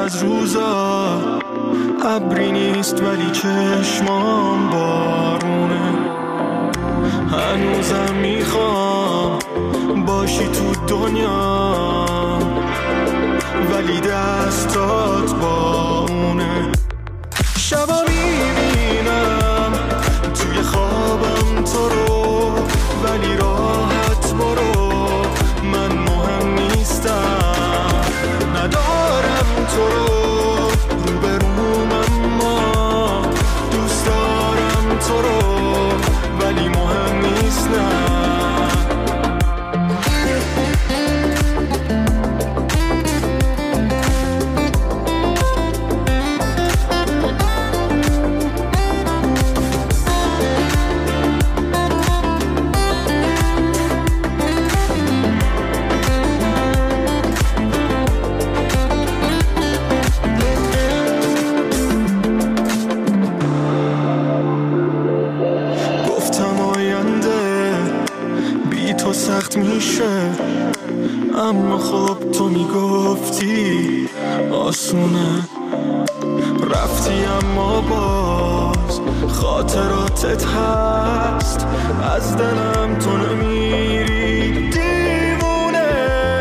از روزا ابری نیست ولی چشمام بارونه. هنوزم میخوام باشی تو دنیا ولی دستات با اونه. شبا میبینم توی خوابم تو رو ولی راحت برو، من مهم نیستم، ندارم تو رو روبروم اما دوست دارم تو رو ولی مهم نیستم. سخت میشه اما خب تو میگفتی آسونه. رفتی اما باز خاطراتت هست، از دلم تو نمیری دیوونه.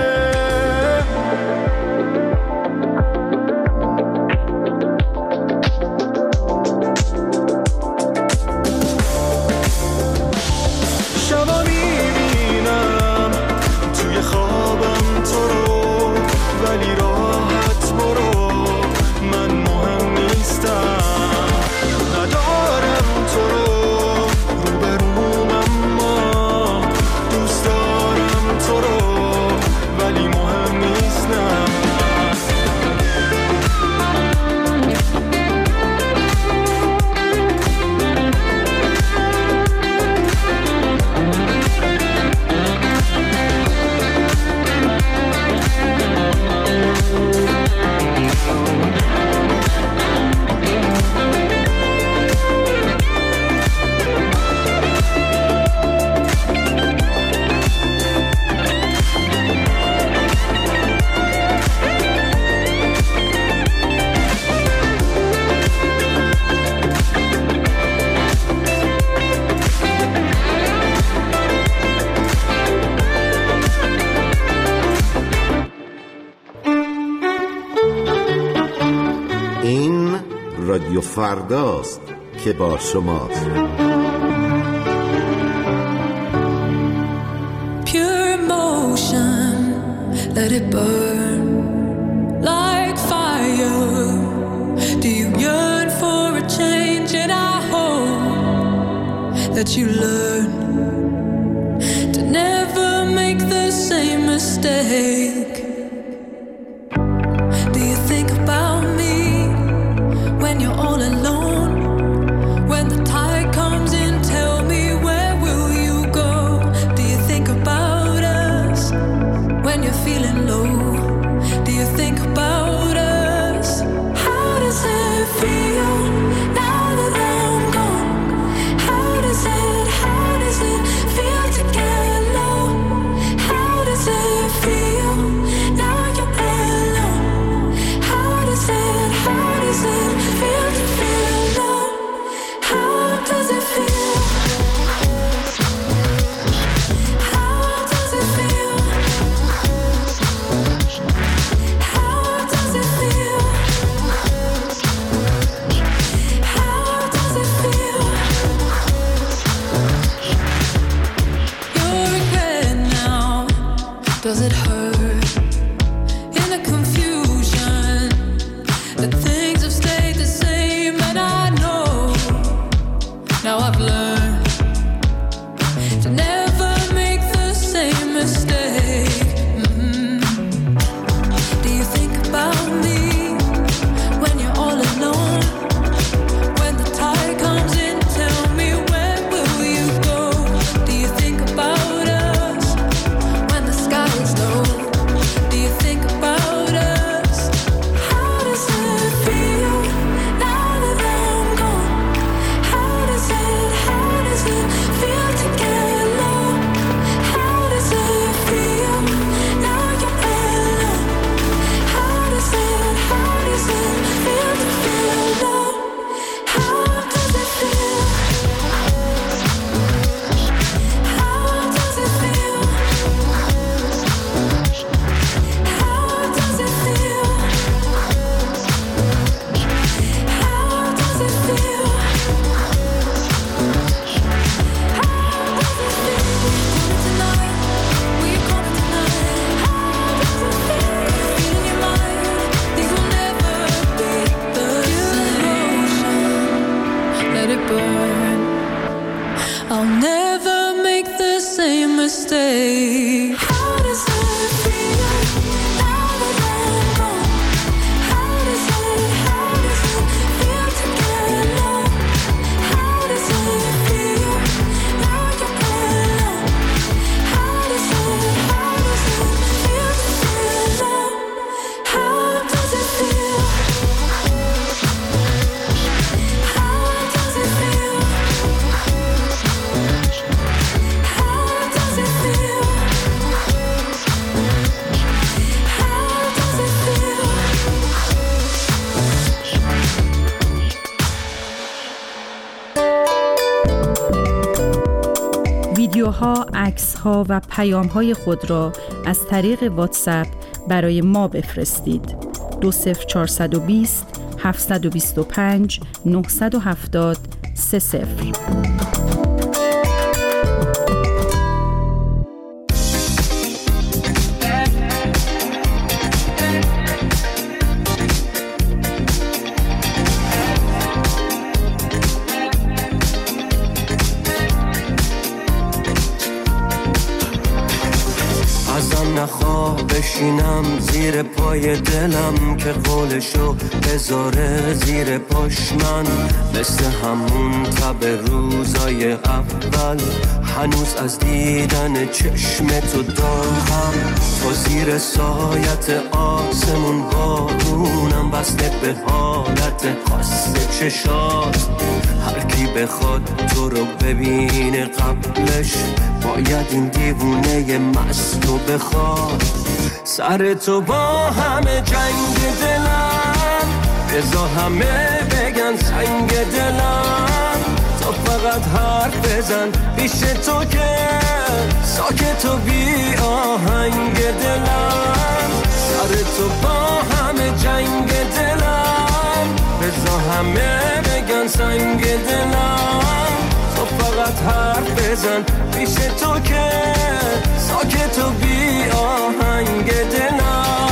شبا میبینم توی خوابم تو رو ولی راحت برو، من مهم نیستم، ندارم تو رو روبروم اما دوست دارم تو رو ولی مهم نیستم. رادیو فرداست که با شماست. Pure emotion, let it burn like fire. Do you yearn for a change? And I hope that you learn to never make the same mistake. Do you think about me when you're all alone? When the tide comes in, tell me, where will you go? Do you think about us when you're feeling low? Do you think about us? How does it feel now that I'm gone? How does it feel to get low? How does it feel stay. How does it feel now that I'm gone? How does it feel to get alone? How does it feel now you're gone? How does it feel to feel alone? How does it feel? How does it feel? ویدیوها، عکس‌ها و پیام‌های خود را از طریق واتساپ برای ما بفرستید. 20420 725 970 30. بشینم زیر پای دلم که قولشو بذاره زیر پاش من، مثل همون تب روزای اول هنوز از دیدن چشم تو داغم. تو زیر سایت آسمون بارونم بسته به حالت خاص چشات. هر کی بخواد تو رو ببینه قبلش باید این دیوونه مستو بخواد. سر تو با همه جنگ دلم، بذار همه بگن سنگ دلم. تو فقط حرف بزن پیش تو که ساکت و بی آهنگ دلم. سر تو با همه جنگ دلم، بذار همه بگن سنگ دلم. تو فقط حرف بزن پیش تو که ساکت و بی آهنگ دلم.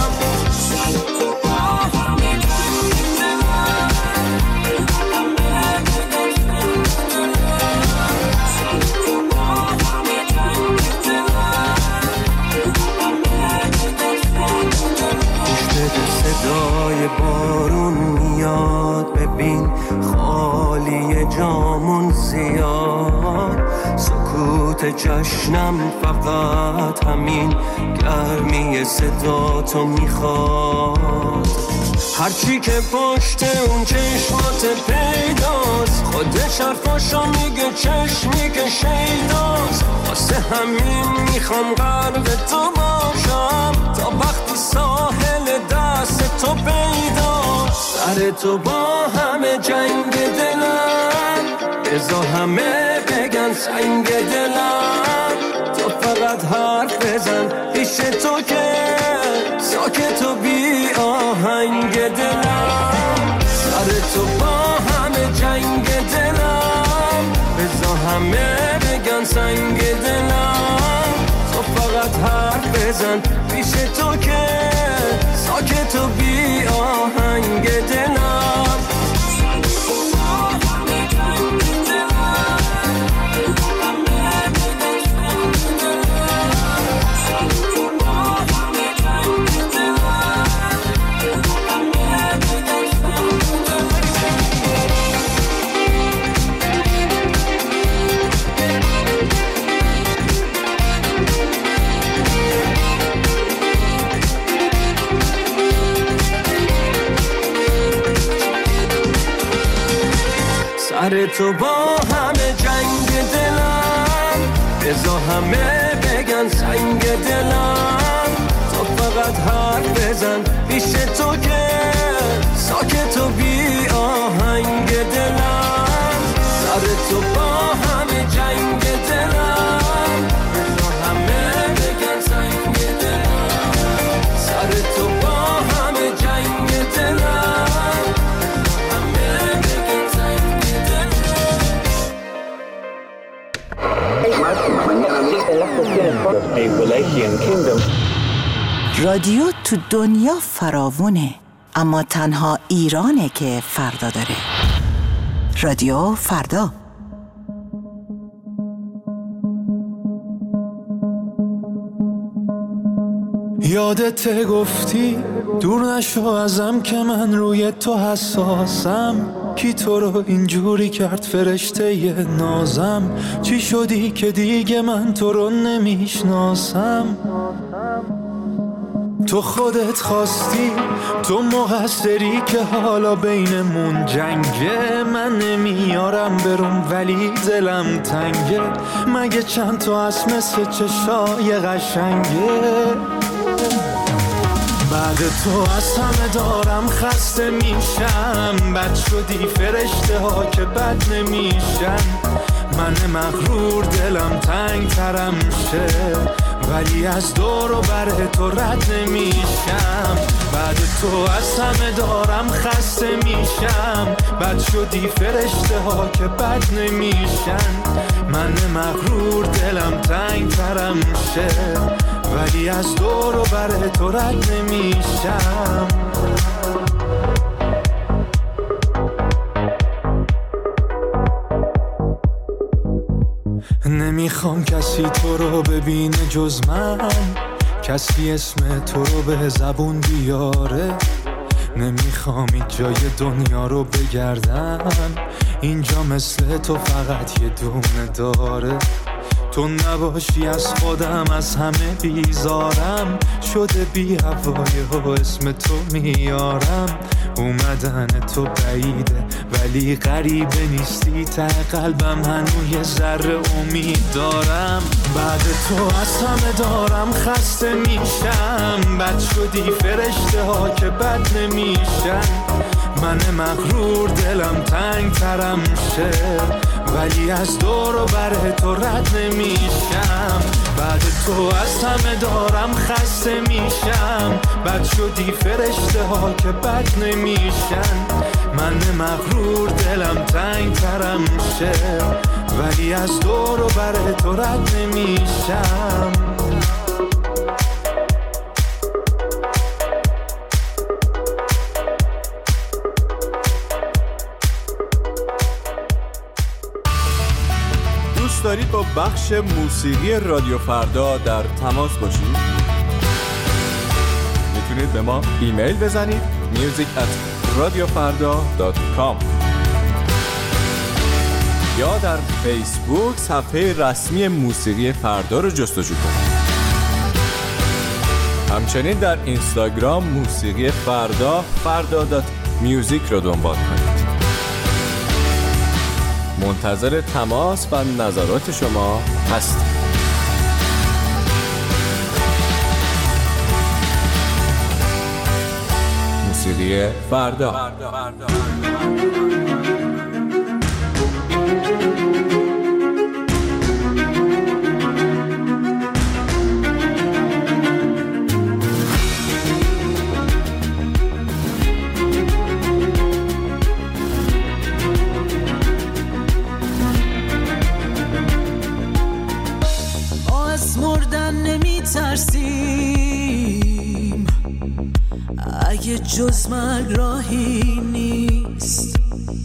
صدای بارون میاد، ببین خالی جامون زیاد. سکوت جشنم فقط همین گرمی صدا تو میخواد. هرچی که پشت اون چشمات پیداست، خودش حرفاشو میگه چشمی که شیداست. واسه همین میخوام غرق تو باشم تا وقتی ساحل دست تو پیداست. سر تو با همه جنگ دلم، بذار همه بگن سنگ دلم. تو فقط حرف بزن پیش تو که ساکت و بی آهنگ دلم. سر تو با همه جنگ دلم، بذار همه بگن سنگ دلم. تو فقط حرف بزن پیش تو که ساکت و بی آهنگ دلم. سر تو با همه جنگ دلم، بذار همه بگن سنگ دلم. تو فقط حرف بزن پیش تو که ساکت و بی آهنگ دلم. سر تو با همه جنگ دلم، بذار همه بگن سنگ دلم. سر تو با همه جنگ دلم، همه بگن سنگ دلم. رادیو تو دنیا فراوونه، اما تنها ایرانه که فردا داره. رادیو فردا. یادت گفتی دور نشو ازم که من روی تو حساسم. کی تو رو اینجوری کرد فرشته ی نازم؟ چی شدی که دیگه من تو رو نمیشناسم؟ تو خودت خواستی، تو مقصری که حالا بینمون جنگه. من نمیارم برم ولی دلم تنگه. مگه چند تا هست مثل چشای قشنگه؟ بعد تو از همه دارم خسته میشم. بد شدی فرشته ها که بد نمیشن. من مغرور دلم تنگ ترم شه، ولی از دور و بر تو رد نمیشم. بعد تو از همه دارم خسته میشم. بد شدی فرشته ها که بد نمیشن. من مغرور دلم تنگ ترم شه، ولی از دور و بر تو رد نمیشم. نمیخوام کسی تو رو ببینه جز من، کسی اسم تو رو به زبون بیاره. نمیخوام این جای دنیا رو بگردم، اینجا مثل تو فقط یه دونه داره. تو نباشی از خودم از همه بیزارم. شده بی هوای و اسم تو میارم. اومدن تو بعیده ولی غریبه نیستی. ته قلبم هنوز یه ذره امید دارم. بعد تو از همه دارم خسته میشم. بد شدی فرشته ها که بد نمیشن. من مغرور دلم تنگ ترم شه، ولی از دور و بر تو رد نمیشم. بعد تو از همه دارم خسته میشم. بد شدی فرشته ها که بد نمیشن. من مغرور دلم تنگ ترم شه، ولی از دور و بر تو رد نمیشم. دوست دارید با بخش موسیقی رادیو فردا در تماس باشید؟ میتونید به ما ایمیل بزنید music@radiofarda.com یا در فیسبوک صفحه رسمی موسیقی فردا رو جستجو کنید. همچنین در اینستاگرام موسیقی فردا farda.music رو دنبال کنید. منتظر تماس و نظرات شما هستیم. موسیقی فردا. ترسیم اگه جز مرگ راهی نیست.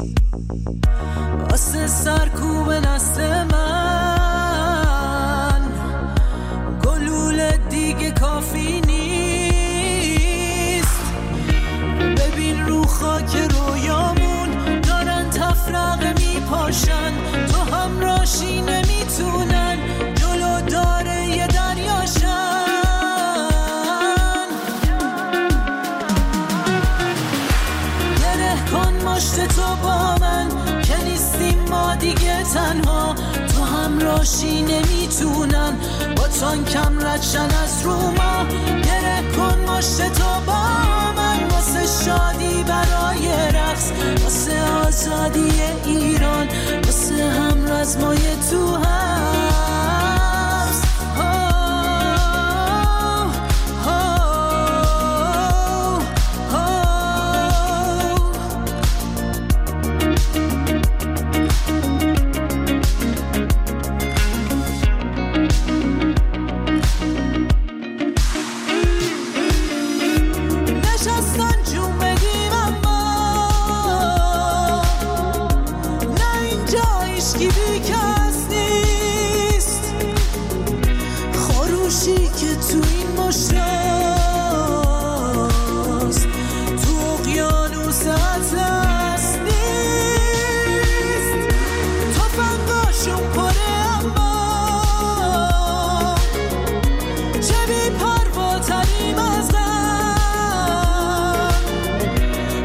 واسه سرکوب نسل من گلوله دیگه کافی نیست. ببین رو خاک رویامون دارن تفرقه میپاشن. تو همراشی نمیتونن جلو داره یه دریاشن. گره کن مشت تو با من که نیستیم ما دیگه تنها. تو همراشی نمیتونن با تانکم ردشن از رو ما. گره کن مشت تو با من واسه شادی برای رقص، واسه آزادی ایران، واسه هم رزمای تو هست. کی بی کس نیست.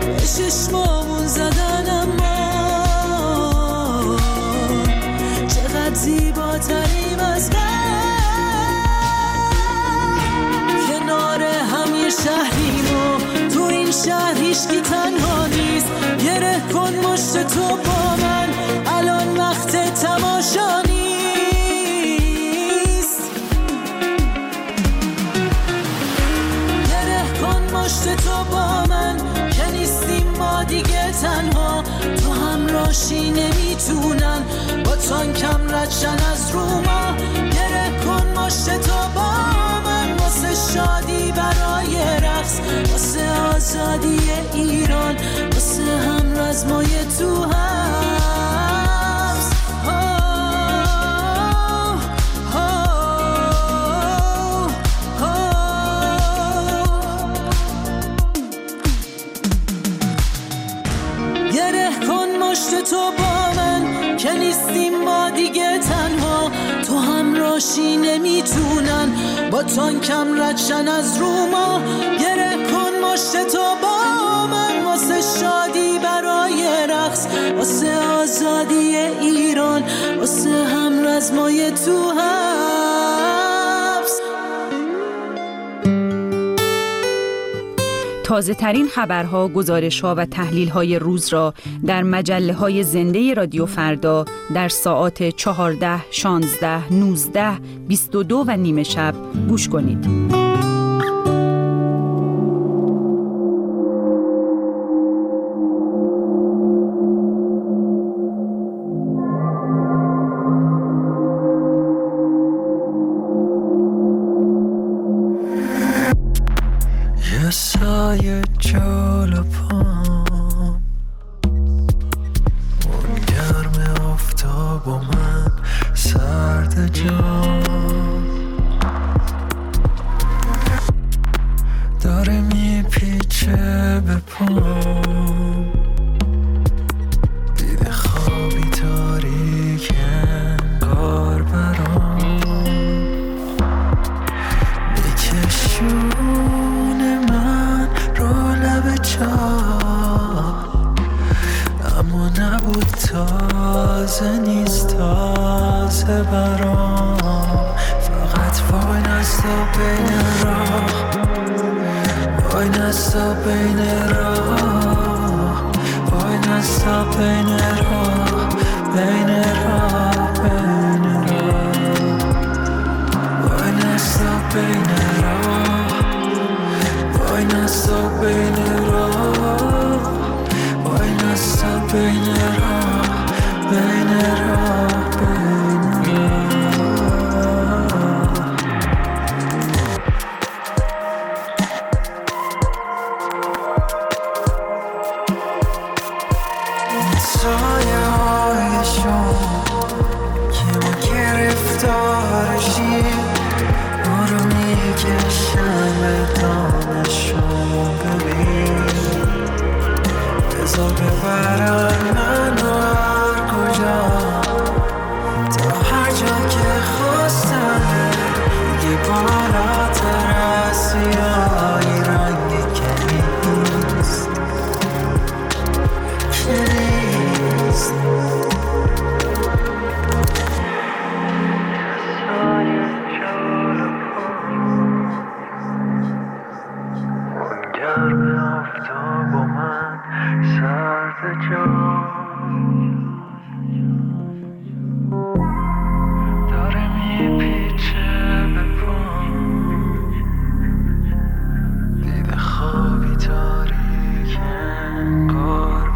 به چشمامون زدن، اما چقدر زیباتریم از کنار هم یه شهریم و تو این شهر هیچکی تنها نیست. گره کن مشت تو با من، الان وقت تماشا نیست. گره کن مشت تو با من که نیستیم ما دیگه تنها. تو همراهی نمیتونن با تانکم ردشن از رو ما. گره کن مشت تو با من واسه شادی برای رقص، واسه آزادی ایران، واسه هم رزمای تو حبس. گره کن مشت تو با من که نیستیم ما دیگه تنها. تو همراهی نمیتونن با تانکم ردشن از رو ما. گره کن مشت تو با من واسه شادی برای رقص، واسه آزادی ایران، واسه هم رزمای تو حبس. تازه ترین خبرها، گزارش‌ها و تحلیل‌های روز را در مجله‌های زنده رادیو فردا در ساعات 14، 16، 19، 22 و نیمه شب گوش کنید. سایه جلو پام، اون گرم آفتاب و من سرد جام، داره میپیچه به پام. دیده خوابی تاریک انگار برام میکشونه من رو لب چاه، اما نبود تازه نیست تازه برام. فقط وای نستا بین راه، وای نستا بین راه، وای نستا بین راه، بین راه، بین راه، وای نستا بین راه، وای نستا بین راه، وای نستا بین راه، بین راه، بین راه. سایه هایشون که ما گرفتارشیم، ما رو میکشن به دانشون. ببین بذار ببرن من رو هر کجا، تا هر جا که خواستن. یه بالاتر از سیاهی رنگی که نیست، که نیست. گرم آفتاب و من سرد جام، داره میپیچه به پام. دیده خوابی تاریک انگار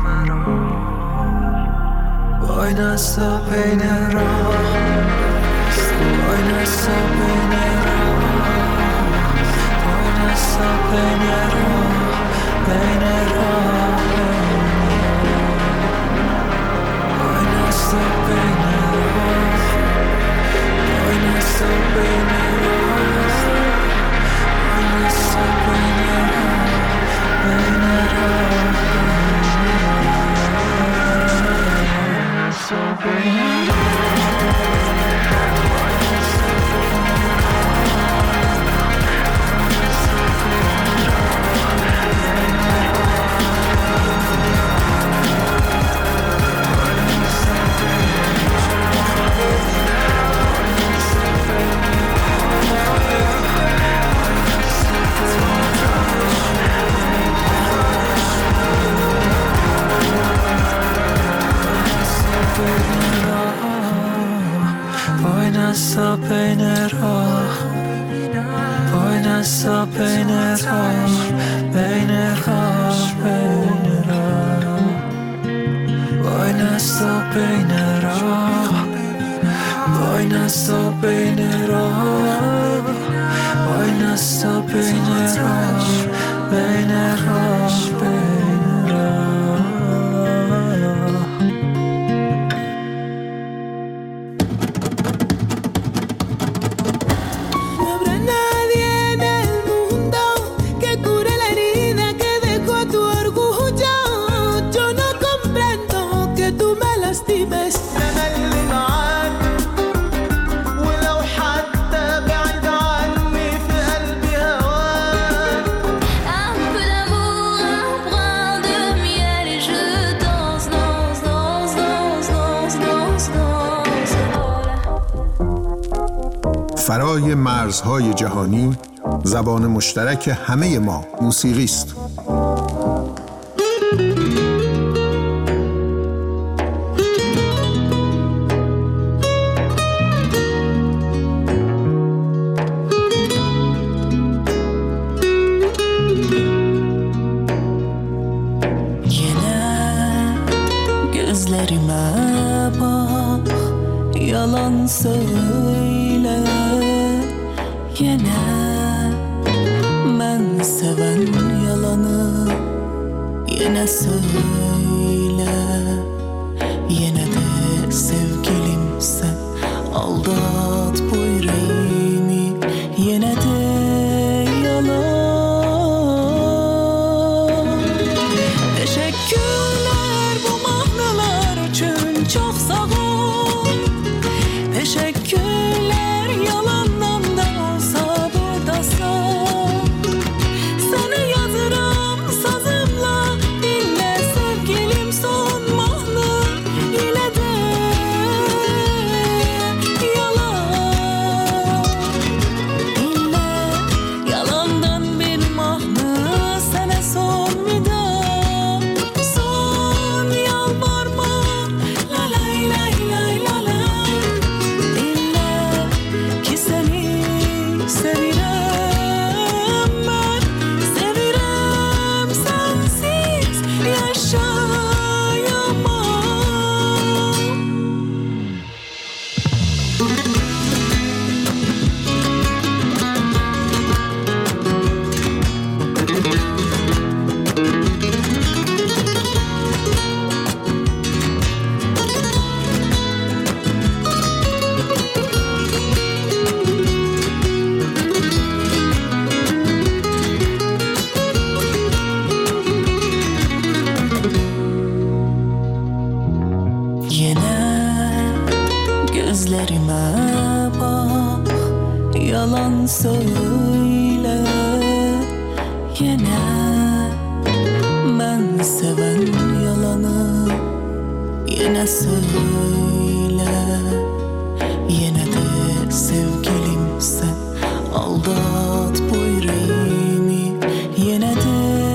برام. وای نستا بین راه، وای نستا بین راه، وای نستا بین راه، بین راه، وای نستا بین راه، وای نستا بین راه، وای نستا بین راه، بین راه، نستا بین راه. نستا بین راه وای نستا بین راه بین راه بین راه وای نستا بین راه وای نستا بین راه وای نستا بین راه بین راه بین راه. فرای مرزهای جهانی، زبان مشترک همه ما موسیقی است. Gözlerime bak, yalan söyle. Yine ben seven yalanı yine söyle. Yine de sevgilim sen aldat bu yüreğimi. Yine de yalan. Teşekkürler bu mahnalar için çok sağ ol. Teşekkürler yalandan da olsa buradasın. Sana yazırım sazımla, dinle sevgilim son mahna. Yine de yalan. Dinle yalandan bir mahna, sana son vida. Son yalvarma, la lay lay lay la lay. Dinle ki seni sevirem ben, sevirem sensiz yaşayamam. Yine gözlerime bak, yalan söyle. Yine ben seven yalanı yine söyle. Yine de sevgilim sen aldat bu yüreğimi. Yine de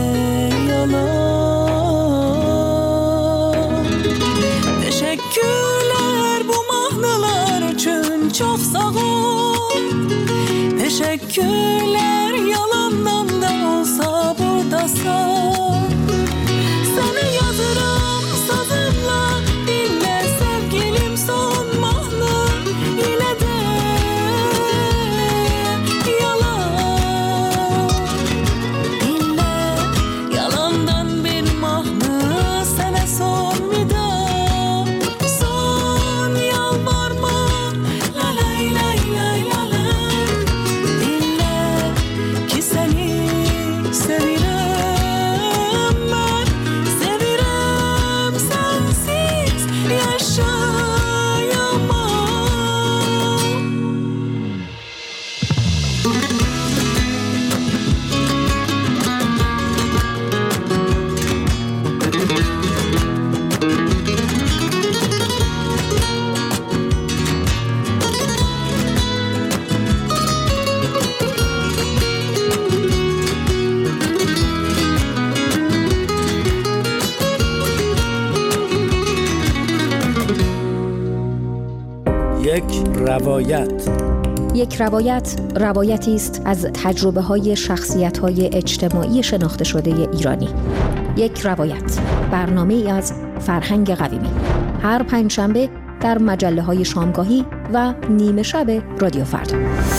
yalan. Teşekkürler bu mahnalar için çok sağ ol. Teşekkürler yalandan da olsa buradasın. Sana yazırım sazımla, dinle sevgilim son mahna. Yine de yalan. Dinle yalandan bir mahna, sana son vida. Son yalvarma, la lay lay lay la lay. Dinle یک روایت. یک روایت روایتی است از تجربه‌های شخصیت‌های اجتماعی شناخته شده ایرانی. یک روایت، برنامه‌ای از فرهنگ قویمی. هر پنجشنبه در مجله‌های شامگاهی و نیمه شب رادیو فردا.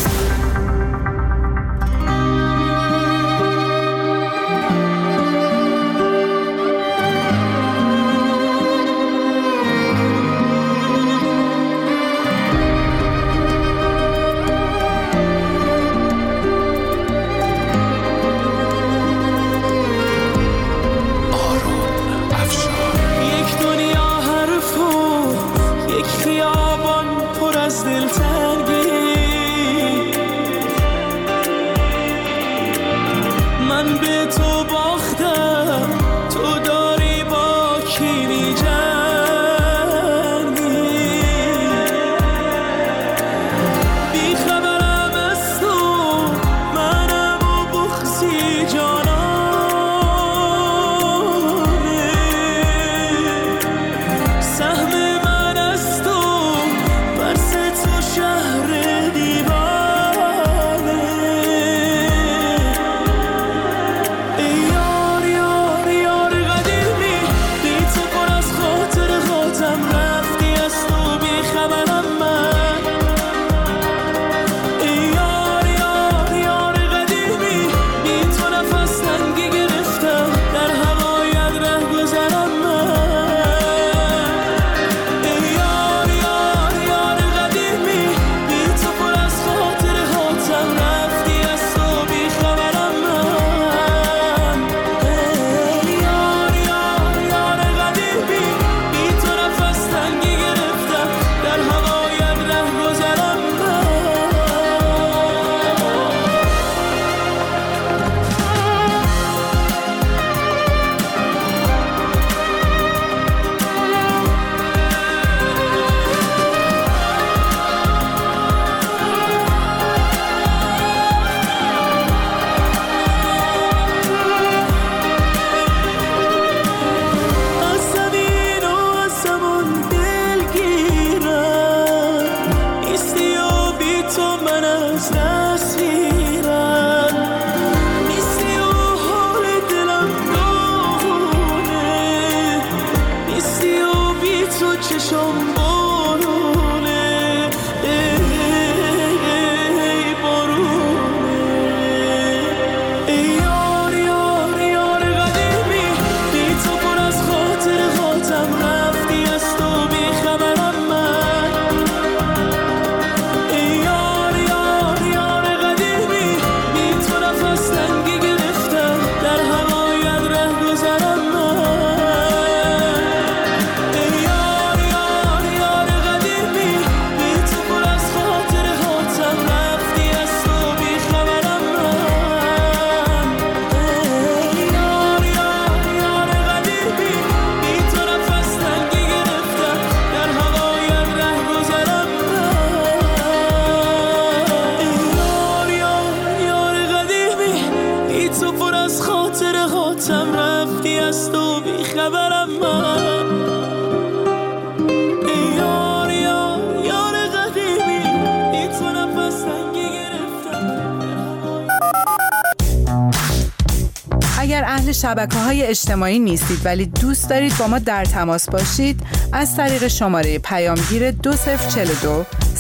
اگر اهل شبکه‌های اجتماعی نیستید ولی دوست دارید با ما در تماس باشید، از طریق شماره پیامگیر 2042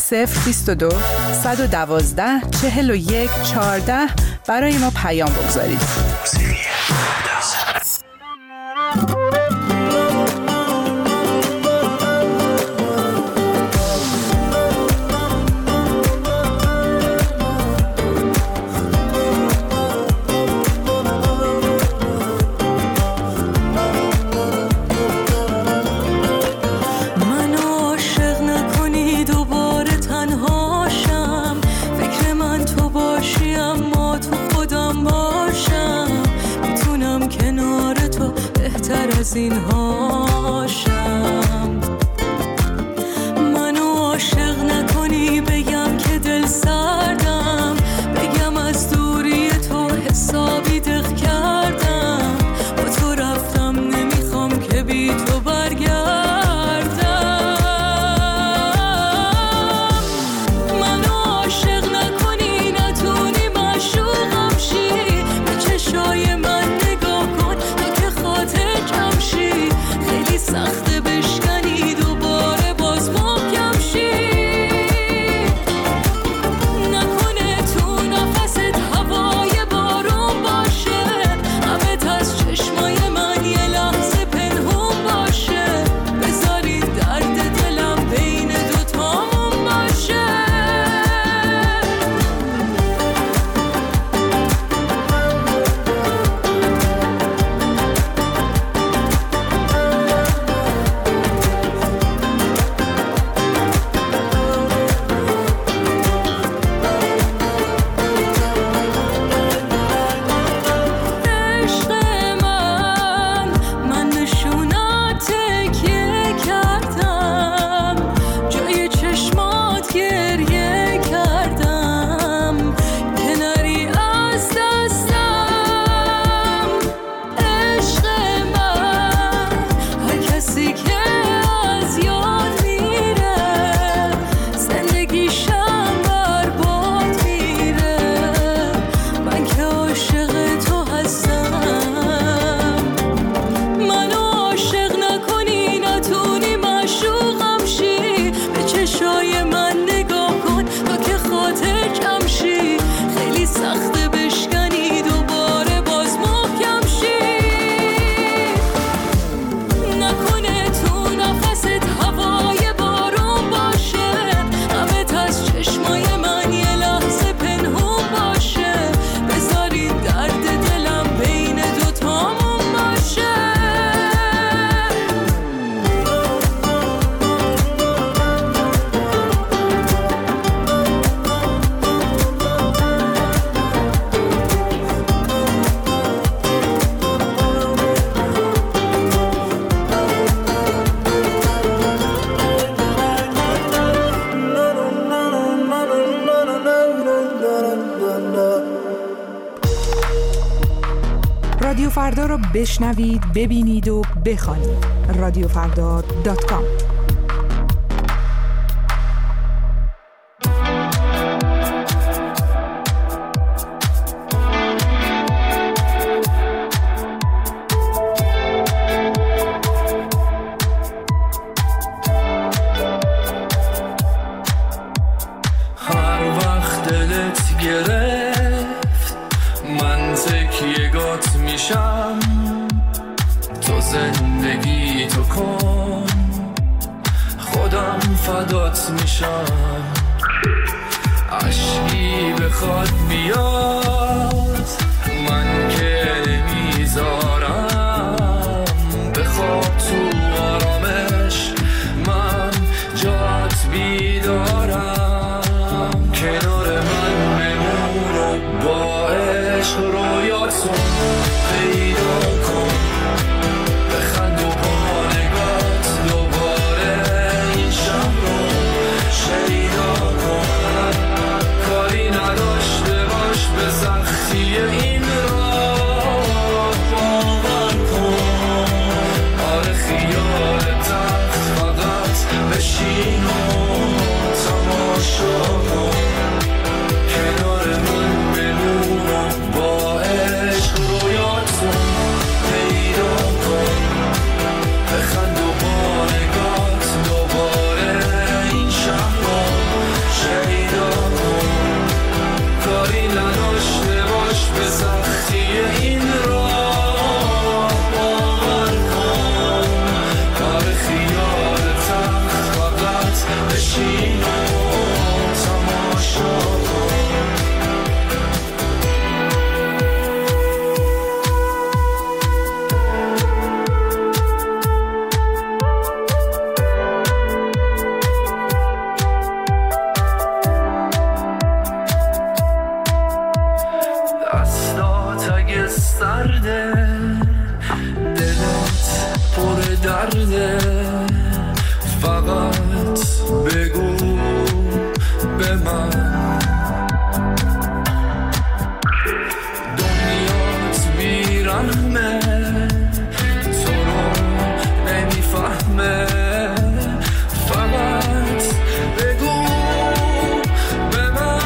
022 112 41 14 برای ما پیام بگذارید. این هاشم منو عاشق نکنی، بگم که دل سردم، بگم از دوری تو حسابی دق کردم، با تو رفتم نمیخوام که بی تو برگردم. را بشنوید، ببینید و بخوانید. رادیوفردا.com. تو زندگی تو کن، خودم فدات میشم. عشقی بخواد بیاد من که نمیذارم، بخواب تو آرامش من جات بیدارم. کنار من بمون و با عشق رویاتو پیدا کن، بخند و با نگات دوباره این شب رو شیدا کن. کاری نداشته باش به سختی این راه باور کن. آره خیال تخت فقط بشین و تماشا کن. کنار من بمون و با عشق رویاتو پیدا کن، بخند و با نگات دوباره این شب رو شیدا کن. کاری نداشته باش به سختی این راه باور کن. آره خیال تخت فقط بشین و تماشا کن. دستات اگه سرده، دلت پر درده، فقط بگو به من. دنیات بیرحمه، تو رو نمیفهمه، فقط بگو به من.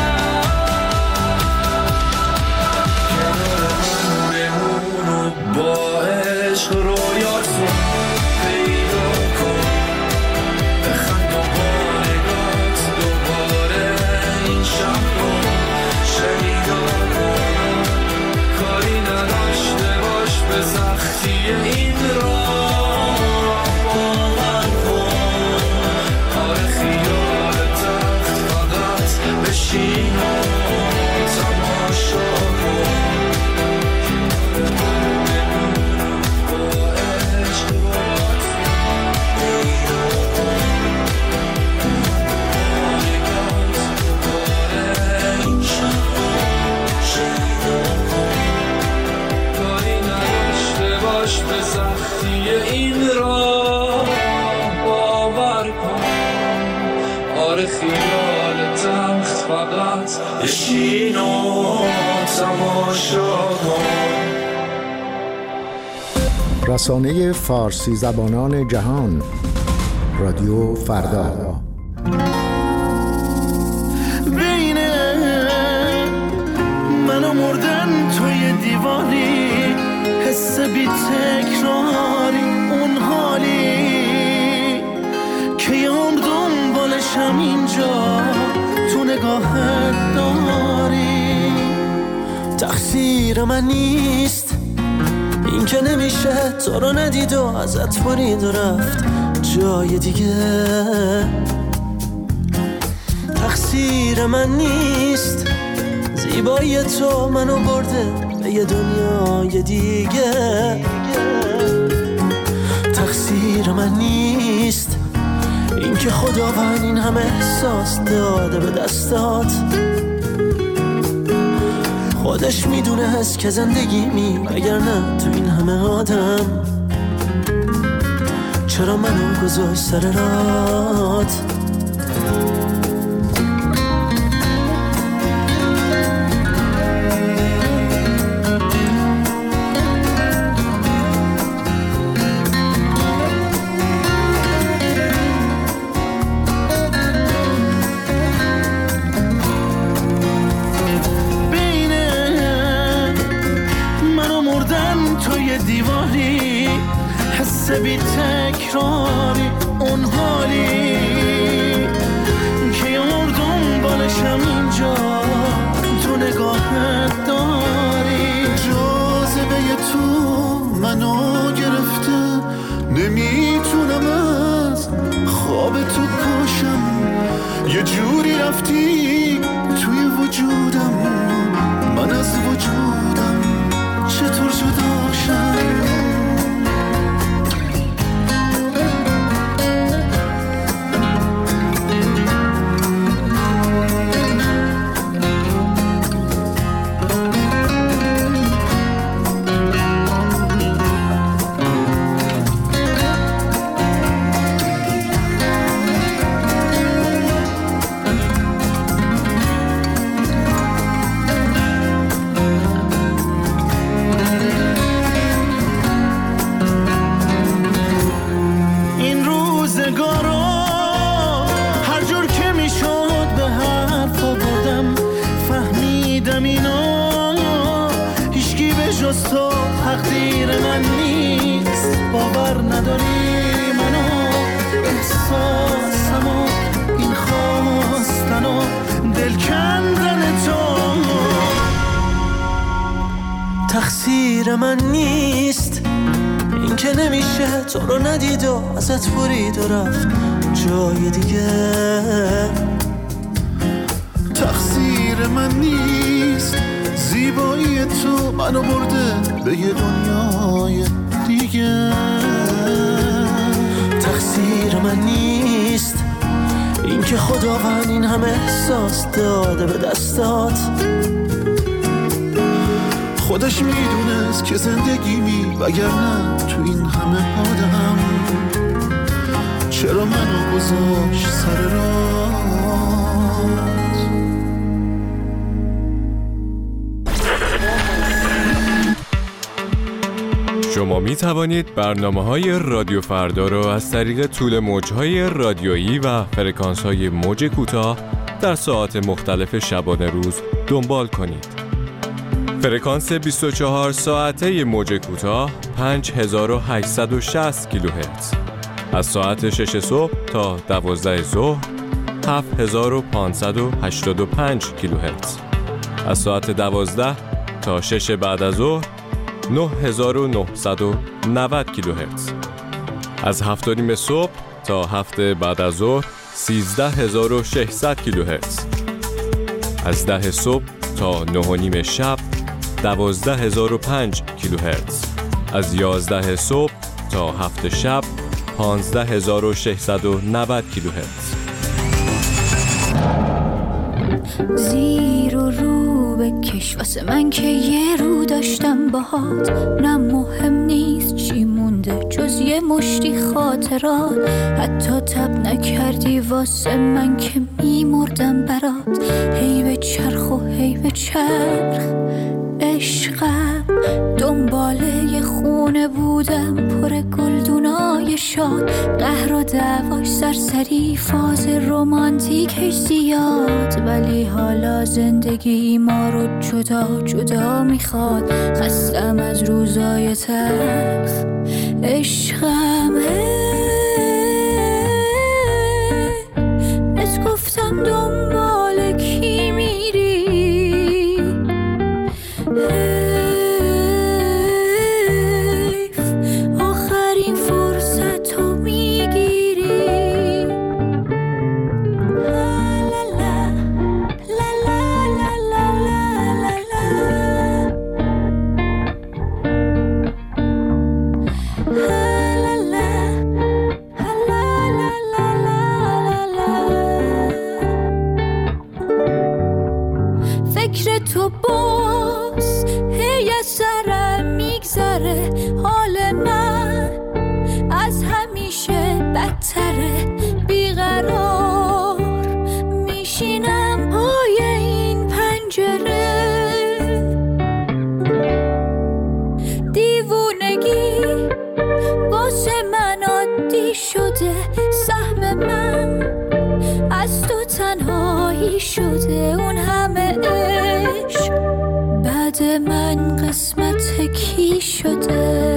با عشق رویاتو پیدا کن، بخند و با نگات دوباره این شب رو شیدا کن. کاری نداشته باش به سختی این راه باور کن. آره خیال تخت فقط بشین و تماشا کن. به سختی این راه باور کن. آره خیال تخت فقط بشین و تماشا کن. رسانه فارسی زبانان جهان، رادیو فردا. بین من و مردن توی دیواری، حس بی تکراری، اون حالی که یام دنبالشم اینجا تو نگاهت داری. تقصیر من نیست این که نمیشه تو رو ندید و ازت برید و رفت جای دیگه. تقصیر من نیست زیبایی تو منو برده به یه دنیای دیگه. تقصیر من نیست این که خداوند این همه احساس داده به دستات. خودش میدونه هست که زندگی اگر نه تو این همه آدم چرا منو گذاشت سر رات. بی تکراری اون حالی که یار دنبالشم اینجا تو نگاهت داری. جاذبه تو منو گرفته، نمیتونم از خواب تو پاشم. یه جوری رفتی توی وجودم، من از وجودم چطور جداشم؟ تقدیر من نیست، باور نداری منو، احساسمو، این خواستنو، دل کندن تو تقصیر من نیست. این که نمیشه تو رو ندید و ازت برید و رفت جای دیگه. تقصیر من نیست، زیبایی تو منو برده به یه دنیای دیگه. تقصیر من نیست این که خداوند این همه احساس داده به دستات. خودش میدونست که زندگیمی وگرنه تو این همه آدم چرا منو گذاشت سر راه. شما می توانید برنامه‌های رادیو فردا را از طریق طول موج‌های رادیویی و فرکانس‌های موج کوتاه در ساعات مختلف شبانه روز دنبال کنید. فرکانس 24 ساعته موج کوتاه 5860 کیلوهرتز. از ساعت 6 صبح تا 12 ظهر 7585 کیلوهرتز. از ساعت 12 تا 6 بعد از ظهر 9990 کیلوهرتز. از 7:30 صبح تا 7 بعد از ظهر 13600 کیلوهرتز. از 10 صبح تا 9:30 شب 12005 کیلوهرتز. از 11 صبح تا 7 شب 15690 کیلوهرتز. زیر و رو بکش واسه من که یه رو داشتم باهات. نه مهم نیست چی مونده جز یه مشتی خاطرات. حتی تب نکردی واسه من که میمردم برات. هی به چرخ و هی به چرخ عشقم، دنباله یه خونه بودم پر گلدونای شاد. قهر و دعواش سرسری، فاز رومانتیکش زیاد. ولی حالا زندگی ما رو جدا جدا میخواد. خستم از روزای تلخ عشقم. بس گفتم دنبال کی میری؟ آخرین فرصت رو میگیری. فکر تو باز هی از سرم میگذره. حال من از همیشه بدتره. بیقرار میشینم پای این پنجره. دیوونگی واسه من عادی شده. سهم من از تو تنهایی شده. اون همه عشق بعد من قسمت کی شده؟